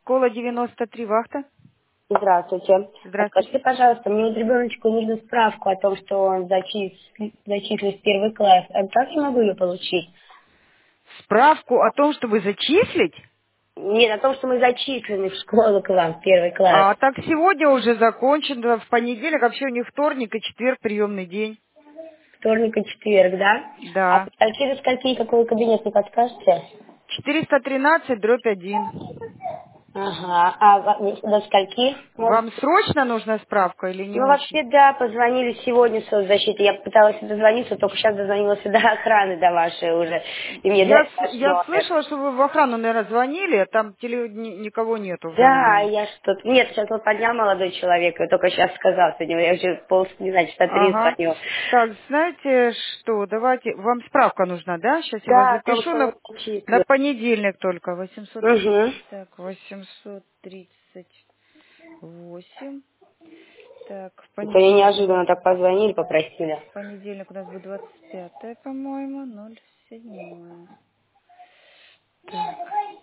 Школа 93, вахта. Здравствуйте. Здравствуйте. Скажите, пожалуйста, мне вот ребеночку нужно справку о том, что он зачислен в первый класс. А как я могу ее получить? Справку о том, чтобы зачислить? Нет, о том, что мы зачислены в школу к вам, в первый класс. А так сегодня уже закончено, в понедельник, вообще у них вторник и четверг приемный день. Вторник и четверг, да? А Да. через какие, какой кабинет, не подскажете? 413/1. Ага. А до скольки? Может? Вам срочно нужна справка или не Ну, очень? вообще, да, позвонили сегодня в соцзащиту. Я пыталась дозвониться, только сейчас дозвонилась до охраны, до вашей уже. И мне дали ваш Я номер. слышала, что вы в охрану, наверное, звонили, а там никого нету в данный Да, момент. я что-то... Нет, сейчас вот поднял молодой человек, и только сейчас сказал сегодня. Я уже не знаю, часа 3 Ага. звоню. Так, знаете что, давайте, вам справка нужна, да? Сейчас я вас Да, о том, запишу что на, вот зачислен. на понедельник только. 800, Угу. так, 838. Так, в Это они понедельник. неожиданно так позвонили, попросили. В понедельник у нас будет 25, по-моему, 07. Так,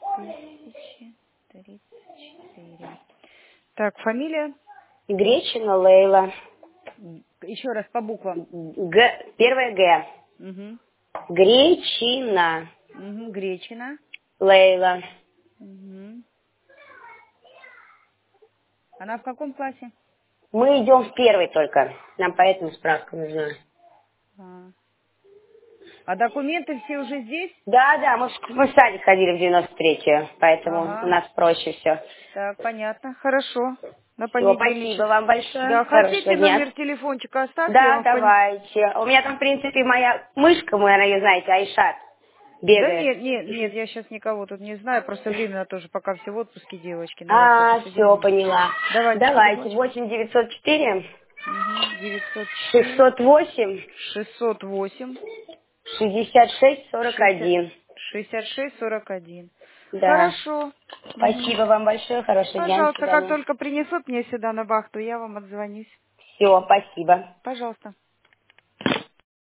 1034. Так, фамилия? Гречина Лейла. Еще раз по буквам. Первое Г. Угу. Гречина Угу. Гречина. Лейла. Угу. Она в каком классе? Мы идем в первый только. Нам поэтому справка нужна. А документы все уже здесь? Да, да, мы в садик ходили в 93-ю, поэтому у Ага. нас проще все. Так, понятно. Хорошо. На Все, спасибо понедельничек. вам большое. Да, Хорошего хотите дня. номер телефончика оставьте, я Да, вам давайте. У меня там, в принципе, моя мышка, вы, наверное, ее знаете, Айшат, Да бегает. нет, я сейчас никого тут не знаю, просто временно тоже, пока все в отпуске девочки, на вас только Все, соединю. поняла. Давайте Давайте. телефончик. 8 904 Угу. 904 608 608 66 60 41. 66 41. Да. Хорошо. Мгм. Спасибо вам большое. Хорошего дня. До Пожалуйста, как свидания. только принесут мне сюда на вахту, я вам отзвонюсь. Все, спасибо. Пожалуйста.